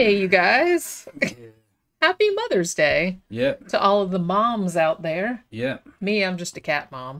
Hey, you guys. Happy Mother's Day Yep. to all of the moms out there. Yep. Me, I'm just a cat mom.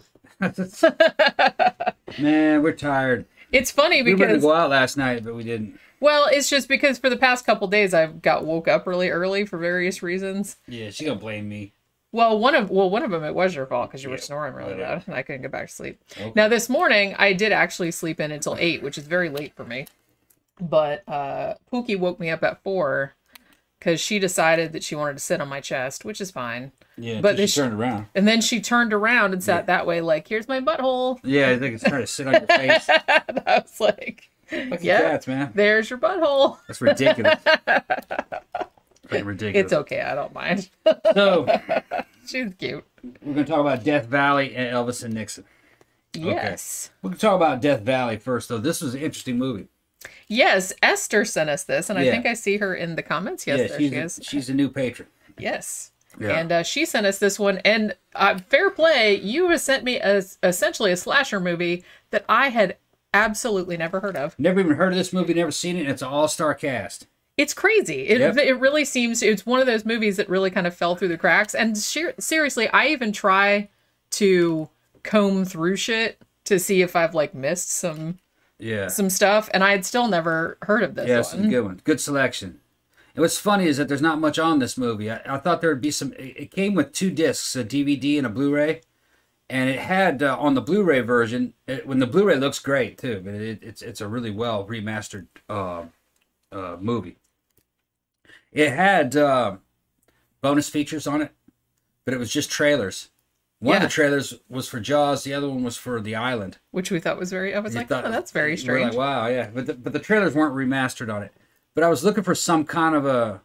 Man, we're tired. It's funny We were going to because, go out last night, but we didn't. well, it's just because for the past couple days I've got woke up really early for various reasons. Yeah, she gonna blame me. Well, one of them it was your fault because you were Yeah, snoring really whatever. loud and I couldn't get back to sleep. Okay. Now this morning I did actually sleep in until 8, which is very late for me. But Pookie woke me up at 4 because she decided that she wanted to sit on my chest, which is fine. Yeah, But but this- she turned around. And then she turned around and sat that way, like, here's my butthole. Yeah, I think it's trying to sit on your face. And I was like, Fucking yeah, cats, man. there's your butthole. That's ridiculous. Fucking ridiculous. It's okay, I don't mind. So, She's cute. we're going to talk about Death Valley and Elvis and Nixon. Yes. We're going to talk about Death Valley first, though. This was an interesting movie. Yes, Esther sent us this, and I Yeah. think I see her in the comments. Yes, there she is. she's a new patron. Yes. Yeah. And she sent us this one. And fair play, you have sent me essentially a slasher movie that I had absolutely never heard of. Never even heard of this movie, never seen it, and it's an all-star cast. It's crazy. Yep. It really seems, it's one of those movies that really kind of fell through the cracks. And seriously, I even try to comb through shit to see if I've like missed some Yeah. stuff, and I had still never heard of this Yeah, it's a one. good one. Good selection. And what's funny is that there's not much on this movie. I thought there would be some. It came with 2 discs, a DVD and a Blu-ray, and it had on the Blu-ray version. When the Blu-ray looks great too, but it's a really well remastered movie. It had bonus features on it, but it was just trailers. One of Yeah. the trailers was for Jaws. The other one was for The Island. Which we thought was I was You like, thought- oh, that's very we're strange. Like, wow, yeah, but the trailers weren't remastered on it. But I was looking for some kind of a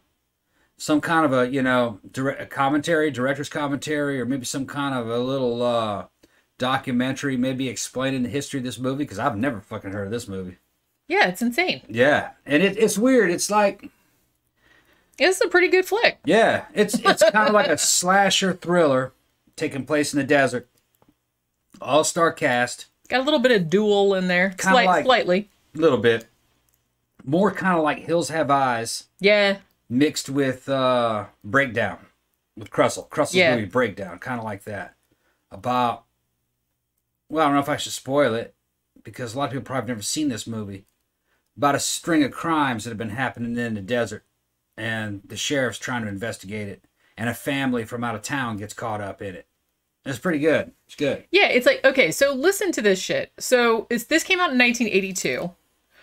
director's commentary, or maybe some kind of a little documentary, maybe explaining the history of this movie, because I've never fucking heard of this movie. Yeah, it's insane. Yeah, and it's weird. It's like, It's a pretty good flick. yeah, it's kind of like a slasher thriller taking place in the desert. All-star cast. Got a little bit of duel in there. Kinda like- Slightly. A little bit. More kind of like Hills Have Eyes, Yeah. mixed with Breakdown, with Crussel's Yeah. movie Breakdown, kind of like that. About, well, I don't know if I should spoil it, because a lot of people probably have never seen this movie. About a string of crimes that have been happening in the desert, and the sheriff's trying to investigate it, and a family from out of town gets caught up in it. It's pretty good. It's good. Yeah, it's like, okay, so listen to this shit. So this came out in 1982.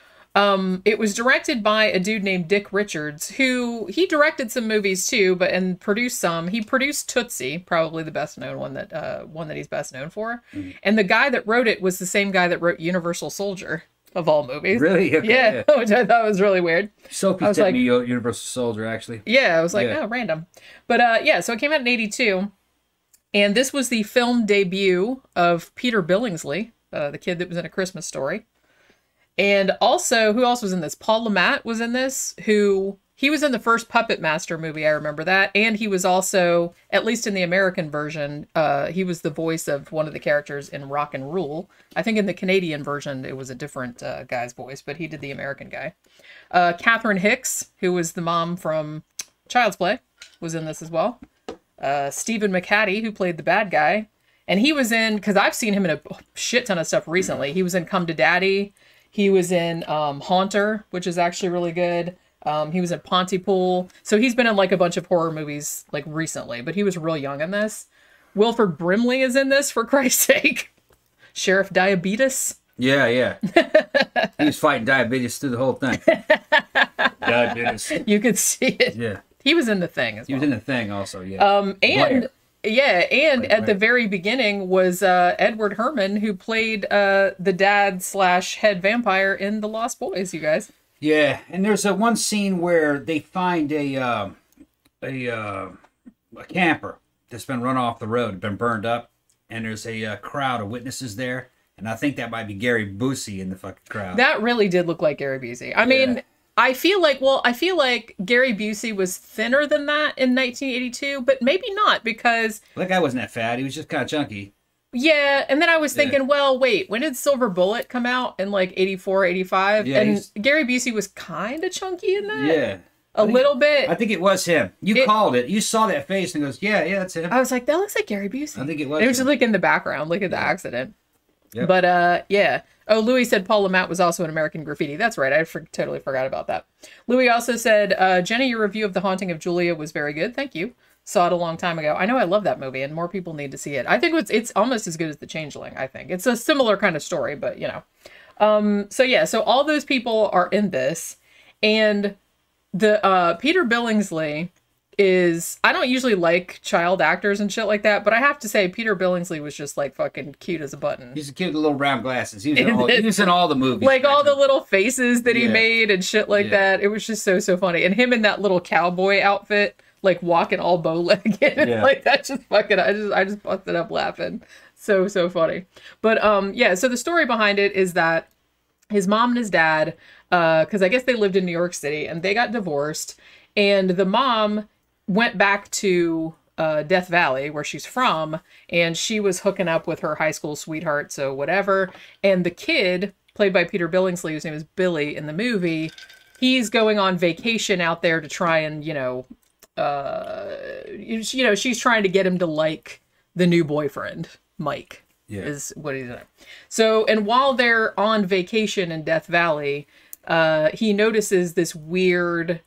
It was directed by a dude named Dick Richards, who he directed some movies too, and produced some. He produced Tootsie, probably the best known one that he's best known for. Mm-hmm. And the guy that wrote it was the same guy that wrote Universal Soldier, of all movies. Really? Okay, Yeah, which I thought was really weird. Sophie I was sent like- me Universal Soldier, actually. Yeah, I was like, Yeah. oh, random. But yeah, so it came out in 82. And this was the film debut of Peter Billingsley, the kid that was in A Christmas Story. And also, who else was in this? Paul LeMat was in this, he was in the first Puppet Master movie, I remember that. And he was also, at least in the American version, he was the voice of one of the characters in Rock and Rule. I think in the Canadian version, it was a different guy's voice, but he did the American guy. Catherine Hicks, who was the mom from Child's Play, was in this as well. Stephen McHattie, who played the bad guy. And he was in, because I've seen him in a shit ton of stuff recently. He was in Come to Daddy. He was in Haunter, which is actually really good. He was in Pontypool. So he's been in like a bunch of horror movies like recently, but he was real young in this. Wilford Brimley is in this, for Christ's sake. Sheriff Diabetes. Yeah, yeah. He was fighting diabetes through the whole thing. Diabetes. You could see it. Yeah. He was in The Thing as He well. was in the thing also, yeah. And Blair. yeah, and Right, at the right. very beginning was Edward Herman, who played the dad / head vampire in The Lost Boys. You guys, Yeah, and there's a one scene where they find a camper that's been run off the road, been burned up, and there's a crowd of witnesses there, and I think that might be Gary Busey in the fucking crowd. that really did look like Gary Busey. I mean, Yeah. I feel like Gary Busey was thinner than that in 1982, but maybe not, because That guy wasn't that fat. He was just kind of chunky. yeah, and then I was Yeah. thinking, well, wait, when did Silver Bullet come out? In like 84, 85? Yeah, and he's- Gary Busey was kind of chunky in that. Yeah. a little bit. I think it was him. You called it. You saw that face and goes, yeah, that's him. I was like, that looks like Gary Busey. I think it was. It was just like in the background. Look at the accident. Yep. But yeah. Oh, Louis said Paul LeMat was also in American Graffiti. That's right. I totally forgot about that. Louis also said, Jenny, your review of The Haunting of Julia was very good. Thank you. Saw it a long time ago. I know I love that movie, and more people need to see it. I think it's almost as good as The Changeling, I think. It's a similar kind of story, but, you know. So, yeah. So all those people are in this. And the Peter Billingsley is, I don't usually like child actors and shit like that, but I have to say Peter Billingsley was just like fucking cute as a button. He's a kid with the little round glasses. He was in all the movies. Like all the little faces that he made and shit like that. It was just so funny. And him in that little cowboy outfit, like walking all bow-legged. Like that just fucking, I just busted up laughing. So funny. But yeah, so the story behind it is that his mom and his dad, because I guess they lived in New York City, and they got divorced, and the mom went back to Death Valley, where she's from, and she was hooking up with her high school sweetheart, so whatever. And the kid, played by Peter Billingsley, whose name is Billy in the movie, he's going on vacation out there to try and, she's trying to get him to like the new boyfriend, Mike. Yeah. Is what he's doing. So, and while they're on vacation in Death Valley, he notices this weird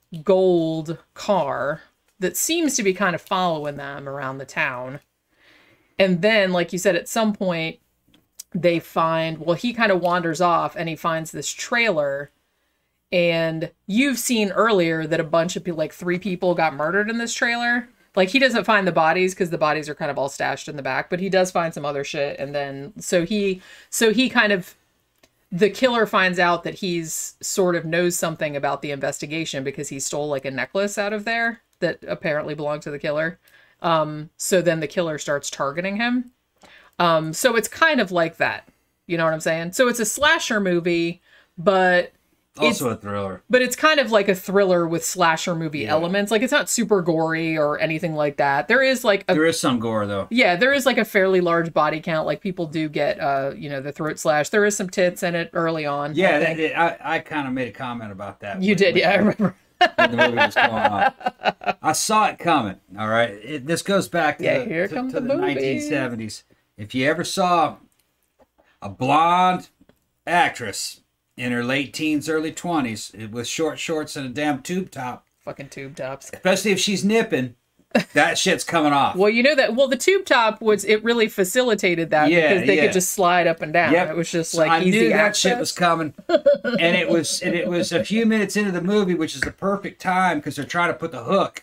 gold car that seems to be kind of following them around the town. And then, like you said, at some point, they find, well, he kind of wanders off and he finds this trailer. And you've seen earlier that a bunch of people, like 3 people got murdered in this trailer. Like, he doesn't find the bodies because the bodies are kind of all stashed in the back, but he does find some other shit. And then, so he kind of, the killer finds out that he's sort of knows something about the investigation because he stole like a necklace out of there that apparently belonged to the killer. So then the killer starts targeting him. So it's kind of like that. You know what I'm saying? So it's a slasher movie, but also a thriller. But it's kind of like a thriller with slasher movie elements. Like, it's not super gory or anything like that. There is like there is some gore though. Yeah, there is like a fairly large body count. Like, people do get the throat slash. There is some tits in it early on. Yeah, I kind of made a comment about that. You did, yeah, I remember. When the movie was going on. I saw it coming. All right, this goes back to the 1970s. If you ever saw a blonde actress in her late teens, early 20s, with short shorts and a damn tube top. Fucking tube tops. Especially if she's nipping, that shit's coming off. Well, you know that. Well, the tube top it really facilitated that because they could just slide up and down. Yep. It was just like I easy knew that access. shit was coming, and it was a few minutes into the movie, which is the perfect time because they're trying to put the hook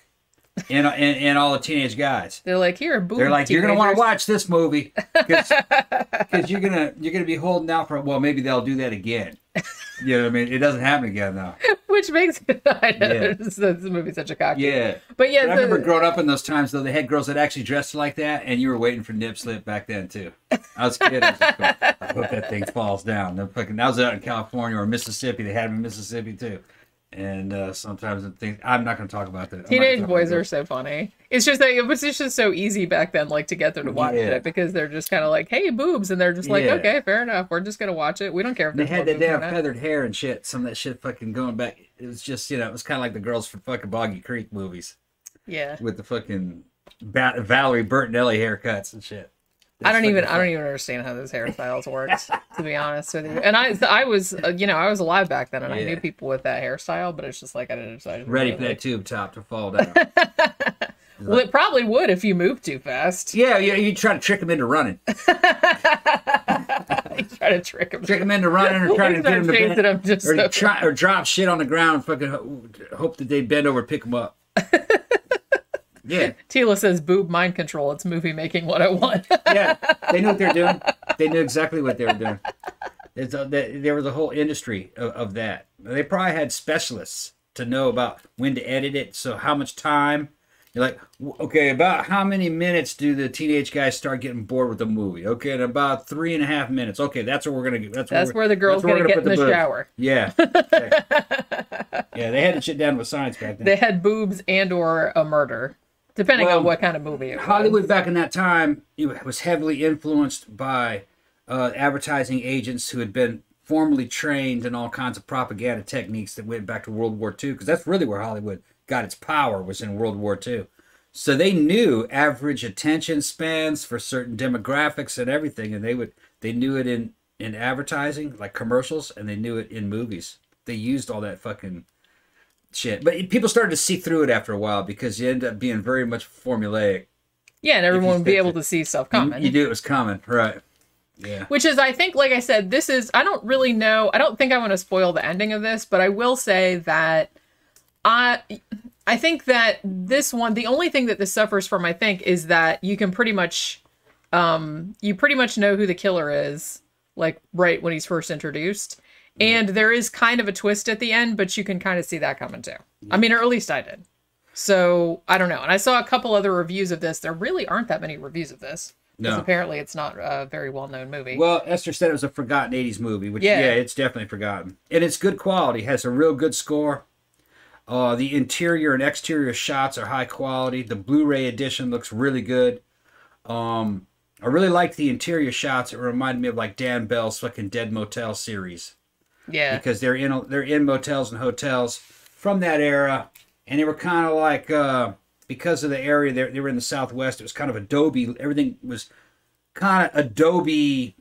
in all the teenage guys. They're like, here, boob. They're like, teenagers. you're gonna want to watch this movie because you're gonna be holding out for. Well, maybe they'll do that again. You know what I mean? It doesn't happen again though. Which makes it. I know this movie's such a cock. Yeah, but yeah, I remember growing up in those times though. They had girls that actually dressed like that, and you were waiting for nip slip back then too. I was a kid. I hope that thing falls down. I was out in California or Mississippi. They had them in Mississippi too. And sometimes I'm not going to talk about that. Teenage boys are so funny. It's just that it was just so easy back then, like to get them to watch it because they're just kind of like, "Hey, boobs," and they're just like, "Okay, fair enough. We're just going to watch it. We don't care if they had that damn feathered hair and shit. Some of that shit fucking going back. It was just it was kind of like the girls from fucking Boggy Creek movies. Yeah, with the fucking Valerie Bertinelli haircuts and shit. I don't even understand how those hairstyles works, to be honest with you. And I was I was alive back then, and I knew people with that hairstyle, but it's just like I didn't decide. Ready for that tube top to fall down. Well, it probably would if you moved too fast. Yeah, you try to trick them into running. You try to trick them into running, or try to get them to bend, or drop shit on the ground. Fucking hope that they bend over and pick them up. Yeah. Tila says, boob mind control. It's movie making 101. Yeah. They knew what they were doing. They knew exactly what they were doing. There was a whole industry of that. They probably had specialists to know about when to edit it. So how much time. You're like, okay, about how many minutes do the teenage guys start getting bored with the movie? Okay, in about 3.5 minutes. Okay, that's what we're going to get. That's where the girl's going to get in the shower. Yeah. Okay. Yeah, they had to shit down with science back then. They had boobs and or a murder. Depending on what kind of movie it was. Hollywood back in that time was heavily influenced by advertising agents who had been formally trained in all kinds of propaganda techniques that went back to World War II, because that's really where Hollywood got its power, was in World War II. So they knew average attention spans for certain demographics and everything, and they knew it in advertising, like commercials, and they knew it in movies. They used all that fucking shit. But people started to see through it after a while, because you end up being very much formulaic. Yeah, and everyone would be able to see stuff coming. You knew it was coming, right. Yeah. Which is, I think, like I said, this is, I don't really know, I don't think I want to spoil the ending of this, but I will say that I think that this one, the only thing that this suffers from, I think, is that you can pretty much, you pretty much know who the killer is, like, right when he's first introduced. And there is kind of a twist at the end, but you can kind of see that coming too. I mean, or at least I did. So, I don't know. And I saw a couple other reviews of this. There really aren't that many reviews of this. Because apparently it's not a very well-known movie. Well, Esther said it was a forgotten 80s movie, which, yeah, it's definitely forgotten. And it's good quality. It has a real good score. The interior and exterior shots are high quality. The Blu-ray edition looks really good. I really like the interior shots. It reminded me of, like, Dan Bell's fucking Dead Motel series. Yeah. Because they're in motels and hotels from that era. And they were kind of like... because of the area, they were in the Southwest, it was kind of adobe. Everything was kind of adobe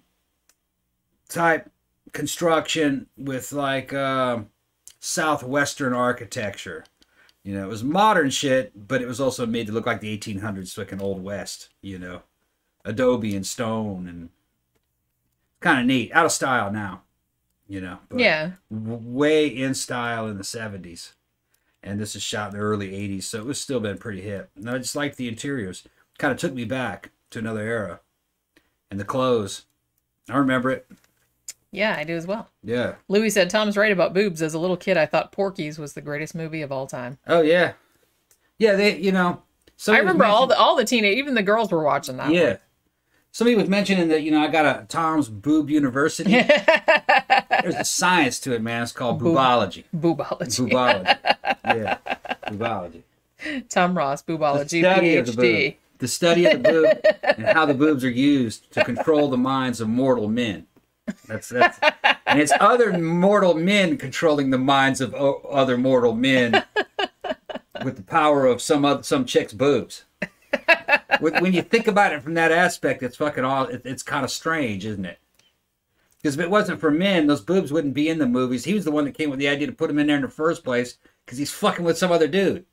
type construction with like Southwestern architecture. You know, it was modern shit, but it was also made to look like the 1800s, like an Old West, you know. Adobe and stone, and kind of neat. Out of style now, you know. But yeah. Way in style in the 70s. And this is shot in the early 80s, so it was still been pretty hip. And I just liked the interiors. Kind of took me back to another era. And the clothes. I remember it. Yeah, I do as well. Yeah. Louis said, Tom's right about boobs. As a little kid, I thought Porky's was the greatest movie of all time. Oh, yeah. Yeah, they, you know. I remember all the teenage, even the girls were watching that one. Somebody was mentioning that, you know, I got a Tom's Boob University. There's a science to it, man. It's called boobology. Boobology. Boobology. Yeah. Boobology. Tom Ross, boobology, PhD. The study of the boob and how the boobs are used to control the minds of mortal men. That's and it's other mortal men controlling the minds of other mortal men with the power of some chick's boobs. When you think about it from that aspect, it's fucking it's kind of strange, isn't it? Because if it wasn't for men, those boobs wouldn't be in the movies. He was the one that came with the idea to put them in there in the first place, because he's fucking with some other dude.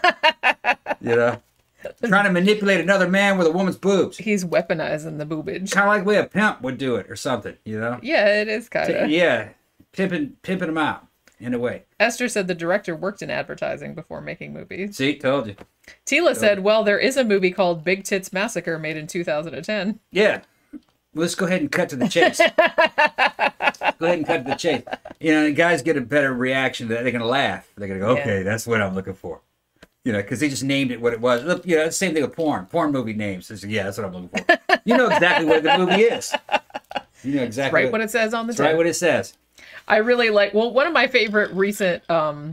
You know? Trying to manipulate another man with a woman's boobs. He's weaponizing the boobage. Kind of like the way a pimp would do it or something, you know? Yeah, it is kind of. Yeah. Pimping them out, in a way. Esther said the director worked in advertising before making movies. See, told you. Tila said, well, there is a movie called Big Tits Massacre made in 2010. Yeah. Well, let's go ahead and cut to the chase. Go ahead and cut to the chase. You know, the guys get a better reaction to that. They're going to laugh. They're going to go, okay, that's what I'm looking for. You know, because they just named it what it was. You know, same thing with porn. Porn movie names. They say, yeah, that's what I'm looking for. You know exactly what the movie is. You know exactly what it says on the tin. Right what it says. I really like, well, one of my favorite recent horror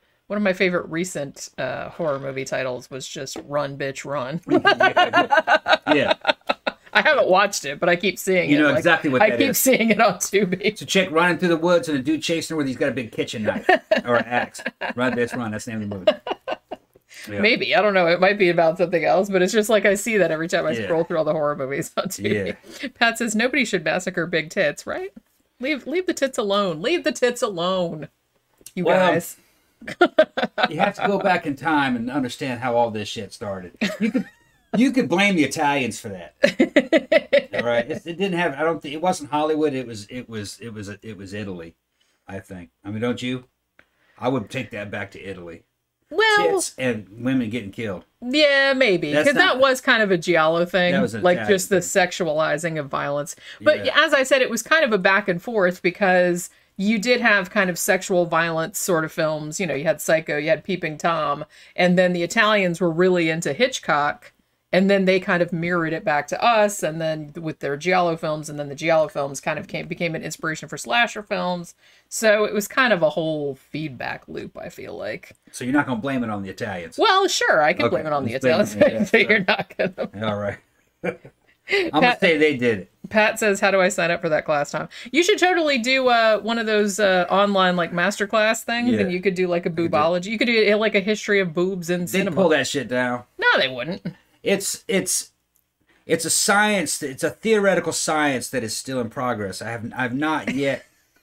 movie titles was just Run, Bitch, Run. Yeah. I haven't watched it, but I keep seeing it. You know exactly what that is. I keep seeing it on Tubi. It's a chick running through the woods and a dude chasing her with he's got a big kitchen knife or an axe. Run, bitch, run. That's the name of the movie. Yeah. Maybe. I don't know. It might be about something else, but it's just like I see that every time I scroll through all the horror movies on Tubi. Yeah. Pat says, nobody should massacre big tits, right? Leave the tits alone. Leave the tits alone, you guys. You have to go back in time and understand how all this shit started. You could blame the Italians for that. All right, it didn't have. I don't think it wasn't Hollywood. It was Italy. I think. I mean, don't you? I would take that back to Italy. Well, tits and women getting killed. Yeah, maybe, because that was kind of a Giallo thing, like just the sexualizing of violence. But as I said, it was kind of a back and forth, because you did have kind of sexual violence sort of films. You know, you had Psycho, you had Peeping Tom, and then the Italians were really into Hitchcock. And then they kind of mirrored it back to us, and then with their Giallo films, and then the Giallo films kind of became an inspiration for slasher films. So it was kind of a whole feedback loop, I feel like. So you're not going to blame it on the Italians? Well, sure, I can blame it on the Italians. You're not going to. All right. I'm going to say they did it. Pat says, how do I sign up for that class, Tom? You should totally do one of those online like masterclass things, Yeah. and you could do like a boobology. You could do like a history of boobs in They cinema. pull that shit down. No, they wouldn't. It's a science. It's a theoretical science that is still in progress. I've not yet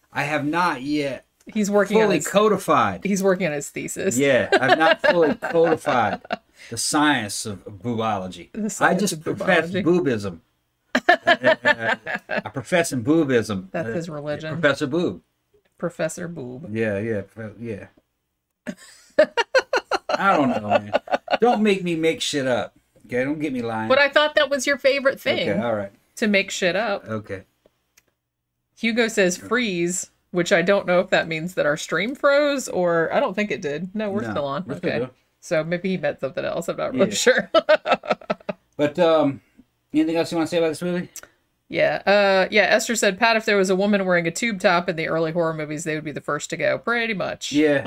He's working on fully his codified. he's working on his thesis. Yeah, I've not fully codified the science of boobology. The I science just of profess boobology. boobism. I profess in boobism. That's his religion. Professor Boob. Professor Boob. Yeah. I don't know, man. Don't make me make shit up. Okay, don't get me lying. But I thought that was your favorite thing, Okay, all right. to make shit up. Okay. Hugo says freeze, which I don't know if that means that our stream froze, or I don't think it did. No, we're No, still on. we're still Okay. good. So maybe he meant something else. I'm not really Yeah. sure. But anything else you want to say about this movie? Yeah. Esther said, Pat, if there was a woman wearing a tube top in the early horror movies, they would be the first to go. Pretty much. Yeah.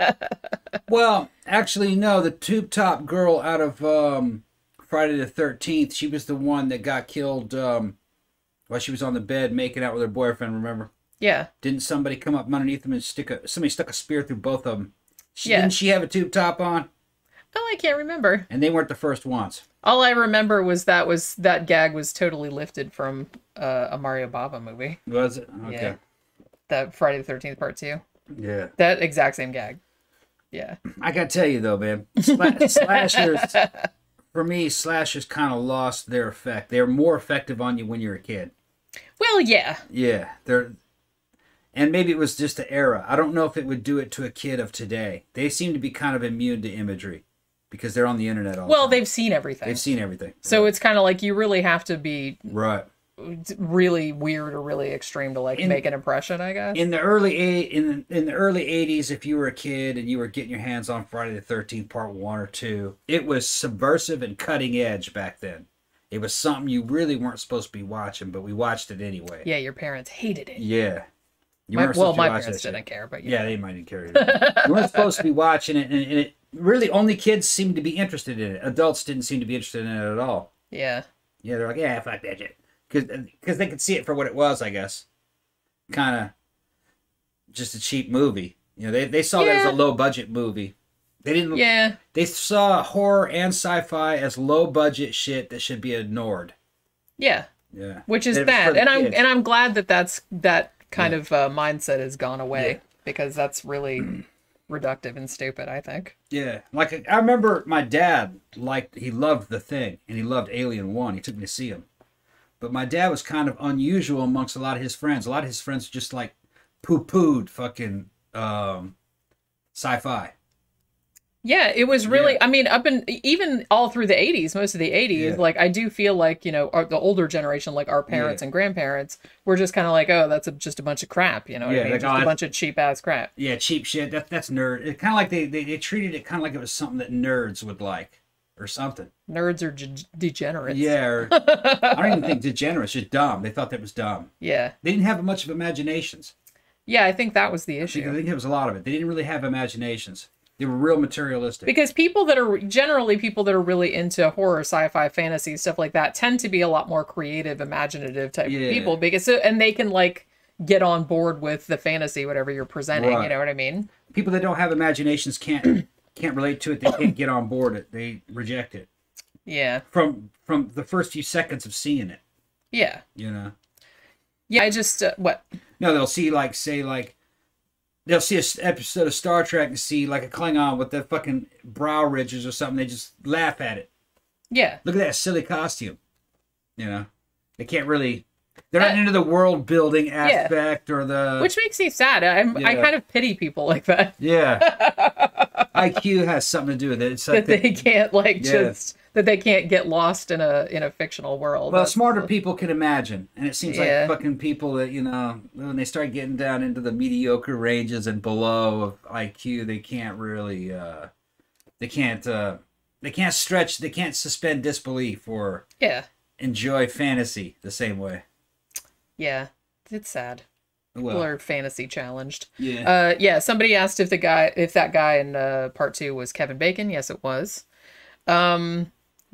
Well, actually, no. The tube top girl out of Friday the 13th, she was the one that got killed while she was on the bed making out with her boyfriend. Remember? Yeah. Didn't somebody come up underneath them and somebody stuck a spear through both of them? Yeah. Didn't she have a tube top on? Oh, I can't remember. And they weren't the first ones. All I remember was that gag was totally lifted from a Mario Bava movie. Was it? Okay. Yeah. That Friday the 13th part 2. Yeah. That exact same gag. Yeah. I gotta tell you though, man, slashers, for me, slashers kind of lost their effect. They're more effective on you when you're a kid. Well, yeah. Yeah, and maybe it was just the era. I don't know if it would do it to a kid of today. They seem to be kind of immune to imagery because they're on the internet all the Well, time. they've seen everything. They've seen everything. So it's kind of like you really have to be Right. really weird or really extreme to like make an impression, I guess. In the early in the early 80s, if you were a kid and you were getting your hands on Friday the 13th Part 1 or 2, it was subversive and cutting edge back then. It was something you really weren't supposed to be watching, but we watched it anyway. Yeah, your parents hated it. Yeah. You My weren't supposed to my watch parents that shit. didn't care, but Yeah, they might not care either. You weren't supposed to be watching it, and it really only kids seemed to be interested in it. Adults didn't seem to be interested in it at all. Yeah. Yeah, they're like, yeah, fuck that shit. Because they could see it for what it was, I guess. Kind of just a cheap movie. You know, they saw that as a low-budget movie. They didn't. Yeah. They saw horror and sci-fi as low-budget shit that should be ignored. Yeah. Yeah. Which is It was for bad. the And kids. I'm glad that that kind of mindset has gone away because that's really reductive and stupid, I think. Yeah, like I remember my dad he loved The Thing and he loved Alien 1. He took me to see him. But my dad was kind of unusual amongst a lot of his friends. A lot of his friends just like poo-pooed fucking sci-fi. Yeah, it was really, Yeah. I mean, even all through the 80s, most of the 80s, Yeah. like, I do feel like, you know, the older generation, like our parents and grandparents, were just kind of like, oh, that's just a bunch of crap, you know what I Yeah, mean? like, Just oh, a bunch of cheap-ass crap. Yeah, cheap shit. That's nerd. It kind of like they treated it kind of like it was something that nerds would like or something. Nerds are degenerates. Yeah, or, I don't even think degenerates, just dumb. They thought that was dumb. Yeah. They didn't have much of imaginations. Yeah, I think that was the I think issue. it was a lot of it. They didn't really have imaginations. They were real materialistic. Because people that are really into horror, sci-fi, fantasy, stuff like that tend to be a lot more creative, imaginative type of people and they can like get on board with the fantasy, whatever you're presenting, you know what I mean? People that don't have imaginations can't relate to it. They can't get on board it. They reject it. Yeah. From the first few seconds of seeing it. Yeah. You know. Yeah, I just what? No, they'll see they'll see an episode of Star Trek and see like a Klingon with the fucking brow ridges or something. They just laugh at it. Yeah. Look at that silly costume. You know, they can't really. They're not into the world building aspect or the. Which makes me sad. I kind of pity people like that. Yeah. IQ has something to do with it. It's like That they can't that they can't get lost in a fictional world. Well, smarter people can imagine, and it seems like Yeah. fucking people that when they start getting down into the mediocre ranges and below of IQ, they can't really, they can't stretch, they can't suspend disbelief or enjoy fantasy the same way. Yeah, it's sad. Well, People are fantasy challenged. yeah, Somebody asked if that guy in part 2 was Kevin Bacon. Yes, it was.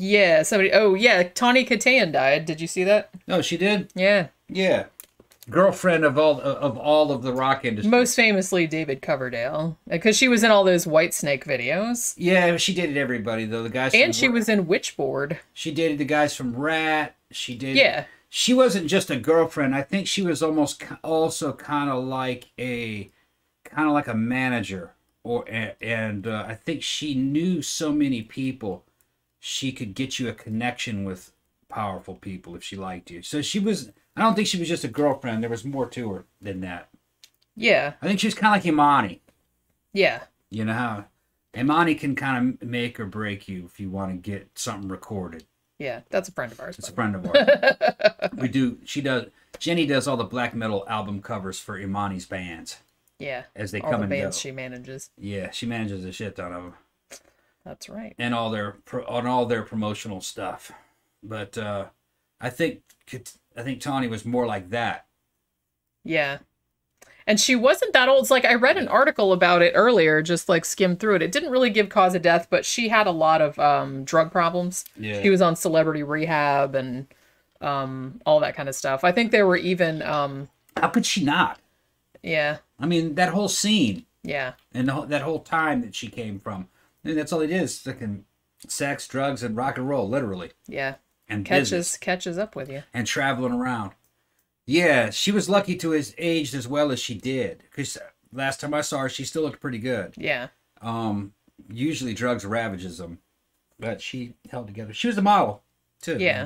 Yeah, somebody. Oh, yeah, Tawny Kitaen died. Did you see that? No, she did. Yeah. Yeah, girlfriend of all of the rock industry. Most famously, David Coverdale, because she was in all those Whitesnake videos, Yeah, she dated everybody though. The guys and from she was in Witchboard. She dated the guys from Rat. She did. Yeah. She wasn't just a girlfriend. I think she was also kind of like a manager, and I think she knew so many people. She could get you a connection with powerful people if she liked you. So she was. I don't think she was just a girlfriend. There was more to her than that. Yeah. I think she was kind of like Imani. Yeah. You know how Imani can kind of make or break you if you want to get something recorded. Yeah, that's a friend of ours. It's a friend of ours. We do. She does. Jenny does all the black metal album covers for Imani's bands. Yeah. As they all come the and bands go. she manages. Yeah, she manages a shit ton of them. That's right. And all their promotional stuff. But I think Tawny was more like that. Yeah. And she wasn't that old. It's like I read an article about it earlier, just like skimmed through it. It didn't really give cause of death, but she had a lot of drug problems. Yeah. She was on celebrity rehab and all that kind of stuff. I think there were even How could she not? yeah. I mean, that whole scene Yeah. and that whole time that she came from. I mean, that's all it is. Fucking sex, drugs, and rock and roll, literally. Yeah. And business. Catches up with you. And traveling around. Yeah, she was lucky to have aged as well as she did. Because last time I saw her, she still looked pretty good. Yeah. Usually drugs ravages them. But she held together. She was a model, too. Yeah.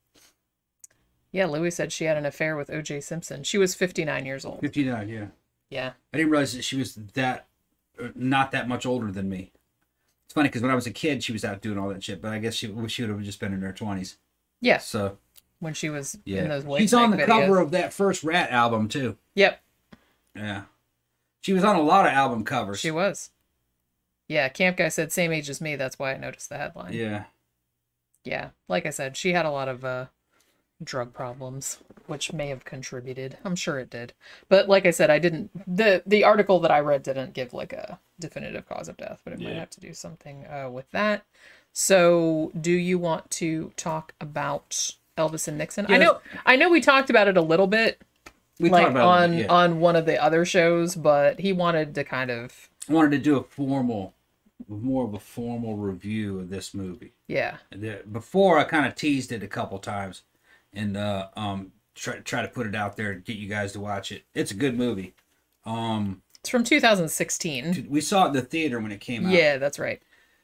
Yeah, Louis said she had an affair with O.J. Simpson. She was 59 years old. 59, yeah. Yeah. I didn't realize that she was not that much older than me. It's funny because when I was a kid, she was out doing all that shit. But I guess she would have just been in her 20s. Yeah. So. When she was Yeah. in those Whitesnake She's on the videos. cover of that first Rat album, too. Yep. Yeah. She was on a lot of album covers. She was. Yeah, Camp Guy said same age as me. That's why I noticed the headline. Yeah. Yeah, like I said, she had a lot of drug problems, which may have contributed. I'm sure it did. But like I said, I didn't. The article that I read didn't give like a definitive cause of death, but it might have to do something with that. So, do you want to talk about Elvis and Nixon? Yes. I know we talked about it a little bit, We like talked about it, yeah. on one of the other shows, but he wanted to kind of I wanted to do more of a formal review of this movie. yeah. Before I kind of teased it a couple times, and try to put it out there and get you guys to watch it. It's a good movie. It's from 2016. We saw it in the theater when it came out. Yeah, that's right.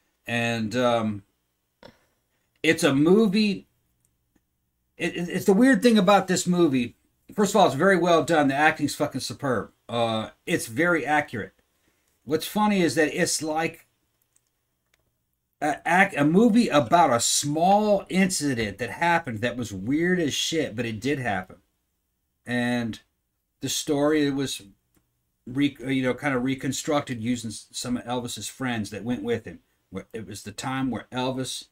And it's a movie. It's the weird thing about this movie. First of all, it's very well done. The acting's fucking superb. It's very accurate. What's funny is that it's like a movie about a small incident that happened that was weird as shit, but it did happen. And the story was kind of reconstructed using some of Elvis's friends that went with him. It was the time where Elvis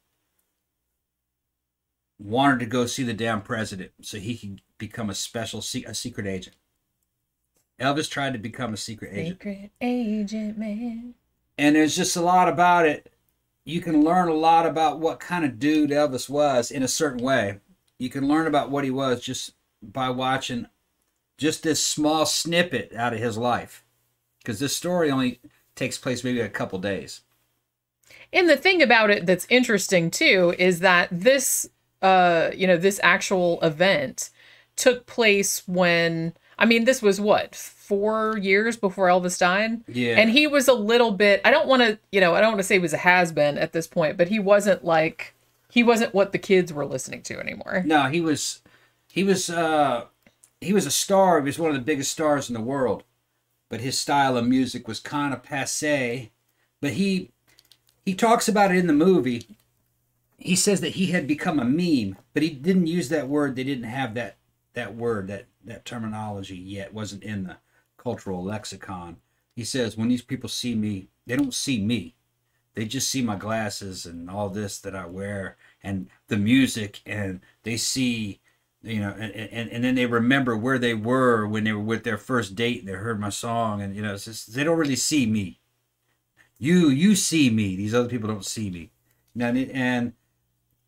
wanted to go see the damn president so he could become a secret agent. Elvis tried to become a secret agent. Secret agent, man. And there's just a lot about it. You can learn a lot about what kind of dude Elvis was in a certain way. You can learn about what he was just by watching just this small snippet out of his life. Because this story only takes place maybe a couple days. And the thing about it that's interesting too is that this this actual event took place when, I mean, this was what, 4 years before Elvis died? Yeah. And he was a little bit, I don't want to say he was a has-been at this point, but he wasn't what the kids were listening to anymore. No, he was a star. He was one of the biggest stars in the world. But his style of music was kind of passé. But he talks about it in the movie. He says that he had become a meme, but he didn't use that word. They didn't have that word, that terminology yet. Wasn't in the cultural lexicon. He says, when these people see me, they don't see me. They just see my glasses and all this that I wear and the music, and they see, and then they remember where they were when they were with their first date and they heard my song, and it's just, they don't really see me. You see me. These other people don't see me. And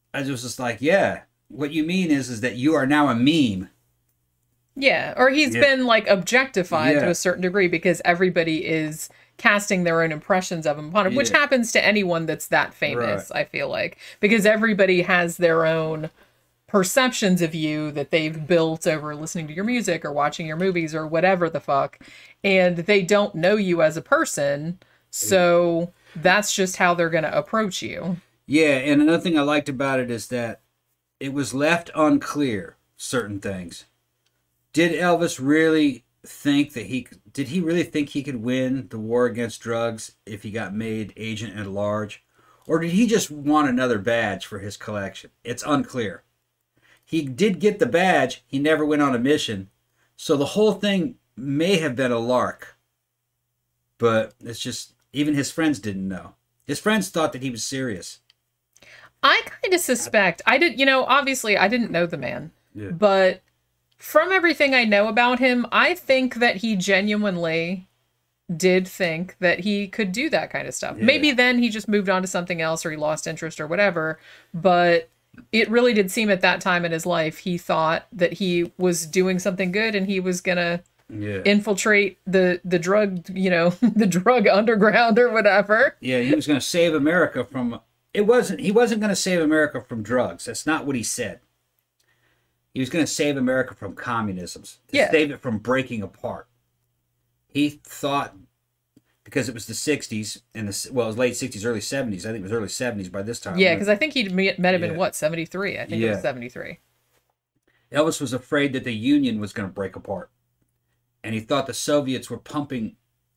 I was just like, yeah, what you mean is that you are now a meme. Yeah, or he's Yeah. been like objectified to Yeah. a certain degree because everybody is casting their own impressions of him upon him, which Yeah. happens to anyone that's that Right. famous, I feel like, because everybody has their own perceptions of you that they've built over listening to your music or watching your movies or whatever the fuck, and they don't know you as a person, so that's just how they're going to approach you. Yeah, and another thing I liked about it is that it was left unclear certain things. Did Elvis really think that did he really think he could win the war against drugs if he got made agent at large? Or did he just want another badge for his collection? It's unclear. He did get the badge, he never went on a mission. So the whole thing may have been a lark. But it's just, even his friends didn't know. His friends thought that he was serious. I kind of suspect, I did, obviously I didn't know the man, Yeah. but from everything I know about him, I think that he genuinely did think that he could do that kind of stuff. Yeah. Maybe then he just moved on to something else or he lost interest or whatever, but it really did seem at that time in his life he thought that he was doing something good and he was going to Yeah. infiltrate the drug, the drug underground or whatever. Yeah, he was going to save America from he wasn't going to save America from drugs. That's not what he said. He was going to save America from communism, to Yeah. save it from breaking apart. He thought because it was the 60s and it was late 60s, early 70s. I think it was early 70s by this time. Yeah, because I think he met him in Yeah. what, 73? I think it Yeah. was 73. Elvis was afraid that the Union was going to break apart. And he thought the Soviets were pumping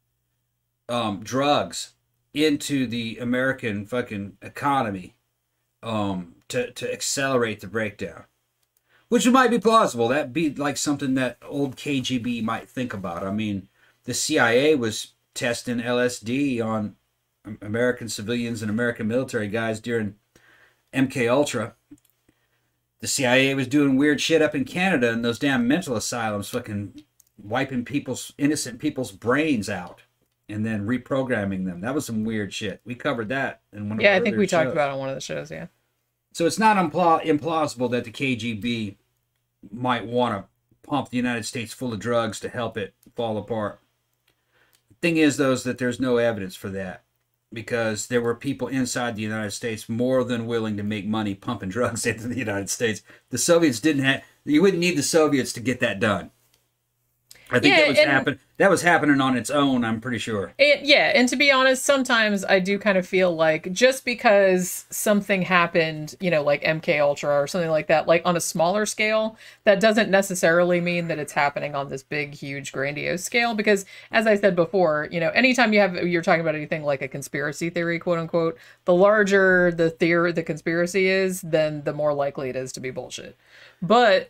drugs into the American fucking economy to accelerate the breakdown. Which might be plausible. That'd be like something that old KGB might think about. I mean, the CIA was testing LSD on American civilians and American military guys during MK Ultra. The CIA was doing weird shit up in Canada in those damn mental asylums, fucking wiping innocent people's brains out and then reprogramming them. That was some weird shit. We covered that in one of Yeah, our I think earlier we talked shows. about it on one of the shows, yeah. So it's not implausible that the KGB might want to pump the United States full of drugs to help it fall apart. The thing is, though, is that there's no evidence for that because there were people inside the United States more than willing to make money pumping drugs into the United States. The Soviets didn't have. You wouldn't need the Soviets to get that done. I think Yeah, that was happening on its own, I'm pretty sure. And to be honest, sometimes I do kind of feel like just because something happened, like MK Ultra or something like that, like on a smaller scale, that doesn't necessarily mean that it's happening on this big, huge, grandiose scale. Because as I said before, anytime you're talking about anything like a conspiracy theory, quote unquote, the larger the conspiracy is, then the more likely it is to be bullshit. But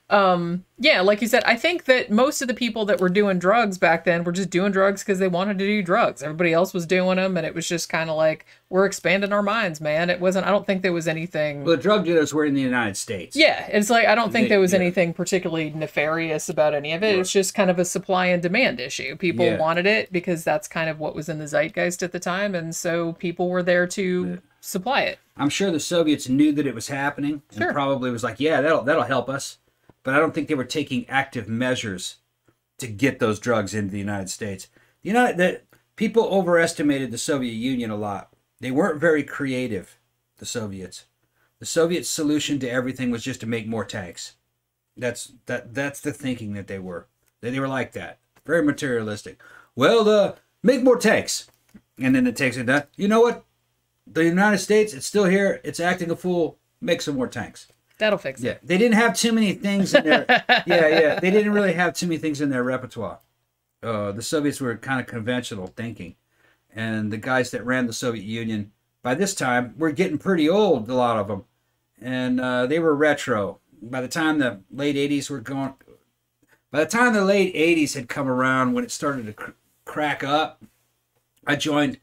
yeah, like you said, I think that most of the people that were doing drugs back then were just doing drugs because they wanted to do drugs. Everybody else was doing them, and it was just kind of like, we're expanding our minds, man. It wasn't, I don't think there was anything. Well, the drug dealers were in the United States. Yeah, it's like, I don't think there was Yeah. anything particularly nefarious about any of it. Right. It's just kind of a supply and demand issue. People Yeah. wanted it because that's kind of what was in the zeitgeist at the time, and so people were there to supply it. I'm sure the Soviets knew that it was happening and Sure. probably was like, yeah, that'll help us. But I don't think they were taking active measures to get those drugs into the United States. That people overestimated the Soviet Union a lot. They weren't very creative, the Soviets. The Soviet solution to everything was just to make more tanks. That's the thinking that they were. They were like that. Very materialistic. Well, make more tanks. And then the tanks are done. You know what? The United States, it's still here. It's acting a fool. Make some more tanks. That'll fix Yeah, it. they didn't have too many things in their. yeah, they didn't really have too many things in their repertoire. The Soviets were kind of conventional thinking, and the guys that ran the Soviet Union by this time were getting pretty old. A lot of them, and they were retro. By the time the late '80s were gone, by the time the late '80s had come around, when it started to crack up, I joined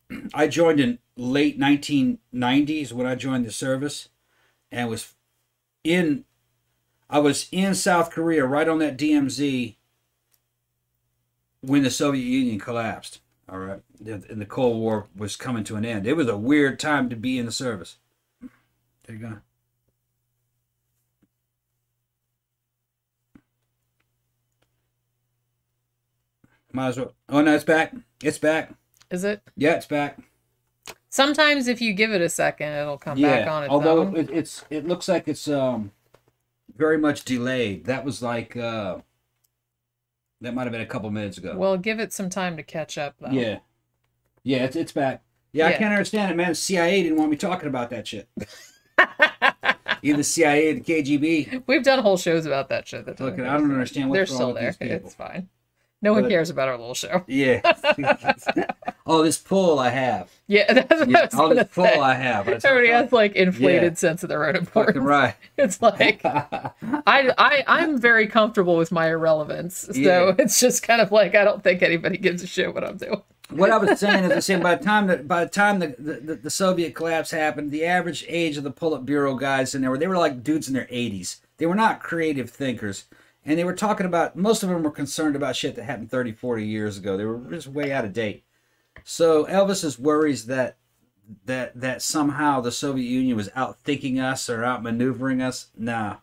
in late 1990s when I joined the service, and I was in South Korea right on that DMZ when the Soviet Union collapsed. All right, and the Cold War was coming to an end. It was a weird time to be in the service. There you go. Might as well. Oh no, it's back. It's back. Is it? Yeah, it's back. Sometimes if you give it a second, it'll come back on its although own. it looks like it's very much delayed. That was like that might have been a couple minutes ago. Well, give it some time to catch up, though. Yeah, yeah, it's back. Yeah, I Yeah. can't understand it, man. The CIA didn't want me talking about that shit. Either the CIA or the KGB. We've done whole shows about that shit. That Look, I don't understand what's They're wrong still with there. these people. It's fine. No one But- cares about our little show. Yeah. Oh, this pull I have. Yeah, that's what I was All gonna this pull say. I have. It's Everybody fucking- has like inflated Yeah. sense of their own fucking importance. right. It's like I'm very comfortable with my irrelevance, so Yeah. it's just kind of like I don't think anybody gives a shit what I'm doing. What I was saying is, by the time the Soviet collapse happened, the average age of the Politburo guys in there, they were like dudes in their 80s. They were not creative thinkers. And they were talking about, most of them were concerned about shit that happened 30, 40 years ago. They were just way out of date. So Elvis's worries that somehow the Soviet Union was outthinking us or outmaneuvering us, nah.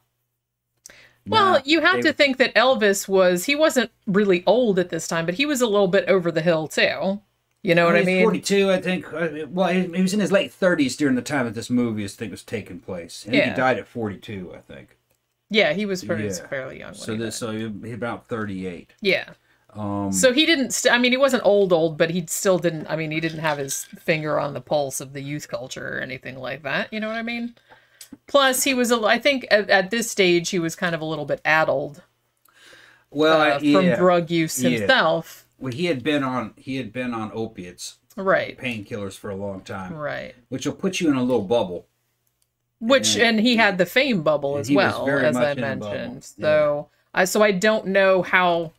Well, Nah, you have they- to think that he wasn't really old at this time, but he was a little bit over the hill too. You know what I He's mean? 42, I think. Well, he was in his late 30s during the time that this movie, I think, was taking place. I think Yeah. he died at 42, I think. Yeah, he was fairly, Yeah. fairly young. When So he this, died. so he's about 38. Yeah. Um, So he didn't. I mean, he wasn't old, but he still didn't. I mean, he didn't have his finger on the pulse of the youth culture or anything like that. You know what I mean? Plus, he was. I think at this stage, he was kind of a little bit addled well, from yeah. drug use Yeah. himself. Well, he had been on opiates, Right. painkillers for a long time, Right. which will put you in a little bubble. Which and he had the fame bubble And as he was well, very as I much in a bubble. mentioned. So I don't know how.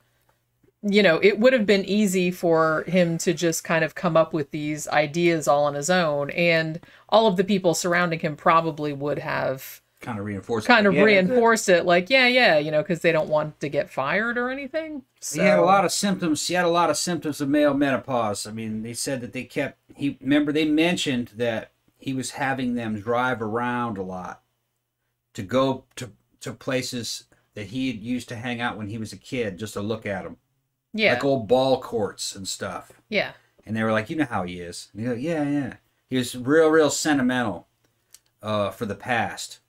It would have been easy for him to just kind of come up with these ideas all on his own, and all of the people surrounding him probably would have Kind of reinforced. reinforced it, like, because they don't want to get fired or anything. So, He had a lot of symptoms. He had a lot of symptoms of male menopause. I mean, they said that they mentioned that he was having them drive around a lot to go to places that he had used to hang out when he was a kid, just to look at them. yeah, Like old ball courts and stuff. yeah, And they were like, you know how he is. And you go, yeah, yeah. He was real sentimental for the past.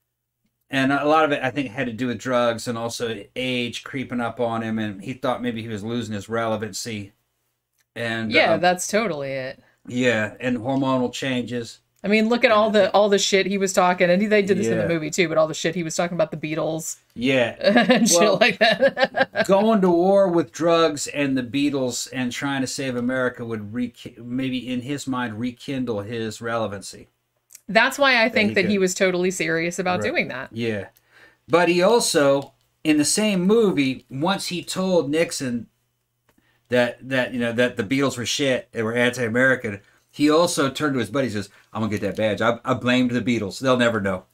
And a lot of it, I think, had to do with drugs and also age creeping up on him. And he thought maybe he was losing his relevancy. And yeah. That's totally it. yeah, and hormonal changes. I mean, look at all the shit he was talking, and they did this in the Yeah. movie too. But all the shit he was talking about the Beatles Yeah. and Well, shit like that. Going to war with drugs and the Beatles and trying to save America would maybe in his mind rekindle his relevancy. That's why I he think that he could- was totally serious about Right. doing that. Yeah. But he also, in the same movie, once he told Nixon that the Beatles were shit, they were anti-American, he also turned to his buddy and says, I'm going to get that badge. I blamed the Beatles. They'll never know.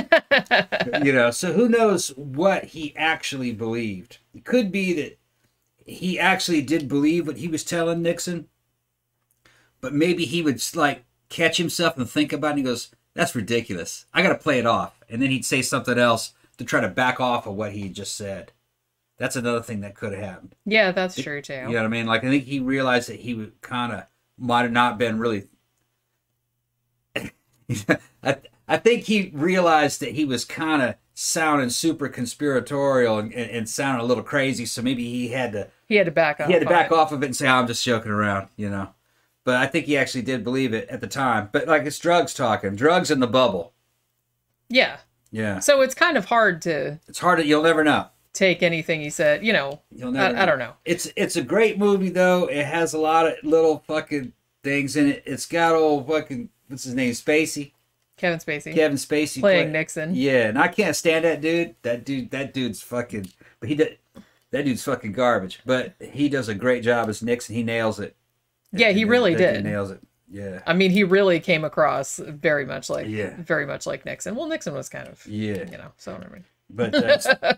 So who knows what he actually believed. It could be that he actually did believe what he was telling Nixon, but maybe he would like catch himself and think about it and he goes, that's ridiculous. I got to play it off. And then he'd say something else to try to back off of what he just said. That's another thing that could have happened. Yeah, that's true too. You know what I mean? Like, I think he realized that he would kind of might have not been really. I think he realized that he was kind of sounding super conspiratorial and sounding a little crazy. So maybe he had to back off. he had to on back it. off of it and say, I'm just joking around, But I think he actually did believe it at the time. But like, it's drugs talking, drugs in the bubble. Yeah. Yeah, So it's kind of hard to it's hard. You'll never know. take anything he said. You'll never. I don't know. It's a great movie though. It has a lot of little fucking things in it. It's got old fucking what's his name, Spacey, Kevin Spacey Kevin Spacey playing Nixon. Yeah, and I can't stand that dude. That dude's fucking. But that dude's fucking garbage. But he does a great job as Nixon. He nails it. Yeah, he really That dude did. nails it. Yeah. I mean, he really came across very much like Yeah. very much like Nixon. Well, Nixon was kind of Yeah. so I mean. But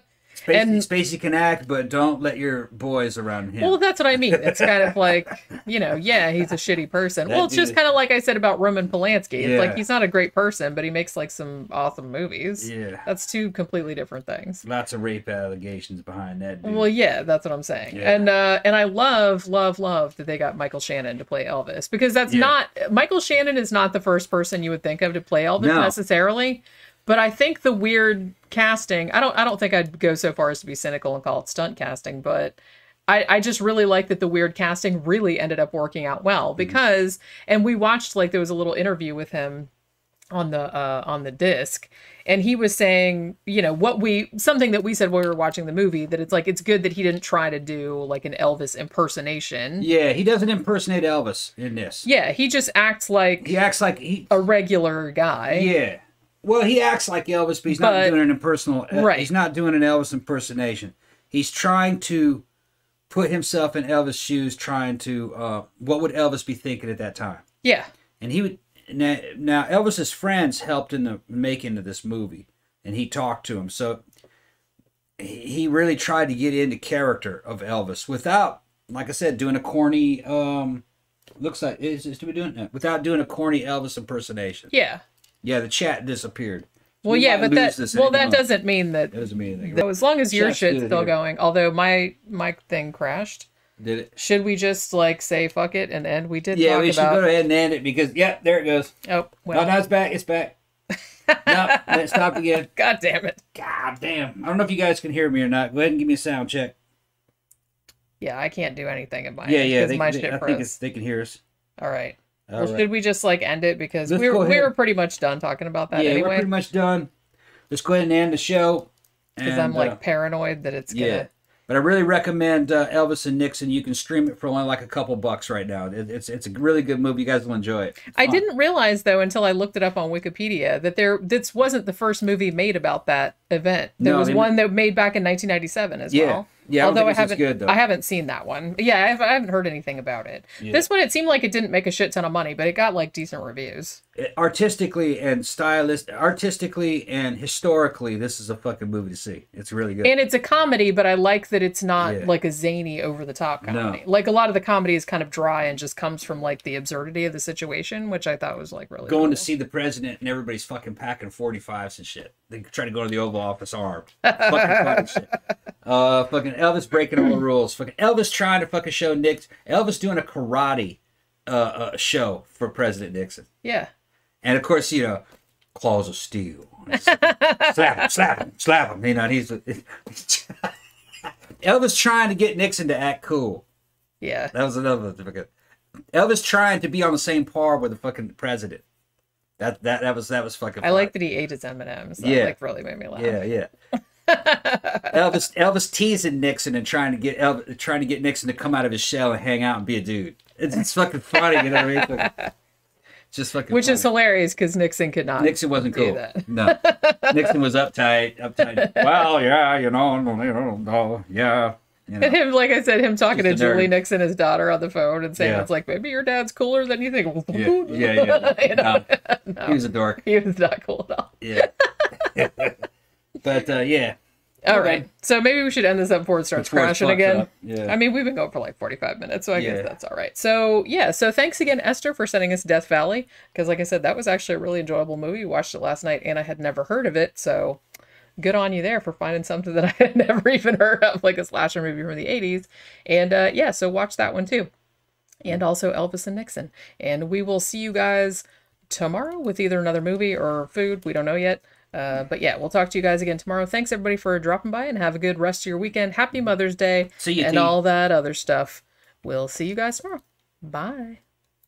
Spacey can act, but don't let your boys around him. Well, that's what I mean. It's kind of like, yeah, he's a shitty person. Well, it's just kind of like I said about Roman Polanski. It's like he's not a great person, but he makes like some awesome movies. Yeah. That's two completely different things. Lots of rape allegations behind that dude. Well, yeah, that's what I'm saying. Yeah. And I love that they got Michael Shannon to play Elvis, because that's not Michael Shannon is not the first person you would think of to play Elvis necessarily. But I think the weird casting, I don't think I'd go so far as to be cynical and call it stunt casting, but I just really like that the weird casting really ended up working out well, because, and we watched, like, there was a little interview with him on the disc, and he was saying, something that we said when we were watching the movie, that it's like, it's good that he didn't try to do like an Elvis impersonation. Yeah, he doesn't impersonate Elvis in this. Yeah, he just acts like a regular guy. Yeah. Well, he acts like Elvis, but he's not doing an impersonal. Right. He's not doing an Elvis impersonation. He's trying to put himself in Elvis' shoes, trying to, what would Elvis be thinking at that time? Yeah. And he would, now Elvis's friends helped in the making of this movie, and he talked to him. So he really tried to get into character of Elvis without, like I said, doing a corny, looks like, without doing a corny Elvis impersonation. Yeah. Yeah, the chat disappeared. Well, yeah, but that doesn't mean that. That doesn't mean anything. As long as your shit's still going. Although my thing crashed. Did it? Should we just like say fuck it and end? We did. Yeah, we should go ahead and end it because there it goes. Oh well. No, it's back. It's back. No, it stopped again. God damn it. God damn. I don't know if you guys can hear me or not. Go ahead and give me a sound check. Yeah, I can't do anything in my end. my shit froze. I think they can hear us. All right. Should we just like end it, because we were pretty much done talking about that anyway? Yeah, we're pretty much done. Let's go ahead and end the show. Because I'm like paranoid that it's gonna. Yeah, but I really recommend Elvis and Nixon. You can stream it for only like a couple bucks right now. It's a really good movie. You guys will enjoy it. I didn't realize though until I looked it up on Wikipedia that this wasn't the first movie made about that event. There was one that made back in 1997 as well. Yeah, although I haven't seen that one. Yeah, I haven't heard anything about it. Yeah. This one, it seemed like it didn't make a shit ton of money, but it got like decent reviews. Artistically and historically, this is a fucking movie to see. It's really good. And it's a comedy, but I like that it's not like a zany, over the top comedy. No. Like a lot of the comedy is kind of dry and just comes from like the absurdity of the situation, which I thought was like really going to see the president and everybody's fucking packing 45s and shit. They try to go to the Oval Office armed. Fucking funny shit. Fucking Elvis breaking all the rules. Fucking Elvis trying to fucking show Elvis doing a karate show for President Nixon. Yeah. And of course, claws of steel. Slap him. And he's Elvis trying to get Nixon to act cool. Yeah. That was another fucking Elvis trying to be on the same par with the fucking president. That was fucking. I like that he ate his M&Ms. That like really made me laugh. Yeah. Elvis teasing Nixon and trying to get Nixon to come out of his shell and hang out and be a dude. It's fucking funny, you know what I mean? It's just fucking. Which funny. Is hilarious because Nixon could not. Nixon wasn't cool. That. No, Nixon was uptight. Well, yeah, yeah. And him, like I said, him talking to Julie Nixon, his daughter, on the phone and saying, it's like, maybe your dad's cooler than you think. Yeah. No. He was a dork. He was not cool at all. Yeah. But, yeah. All right. So maybe we should end this up before it starts crashing again. Yeah. I mean, we've been going for like 45 minutes, so I guess that's all right. So, so thanks again, Esther, for sending us Death Valley. Because, like I said, that was actually a really enjoyable movie. We watched it last night, and I had never heard of it, so good on you there for finding something that I had never even heard of, like a slasher movie from the 80s. And so watch that one too. And also Elvis and Nixon. And we will see you guys tomorrow with either another movie or food. We don't know yet. But yeah, we'll talk to you guys again tomorrow. Thanks everybody for dropping by, and have a good rest of your weekend. Happy Mother's Day. See you, and all that other stuff. We'll see you guys tomorrow. Bye.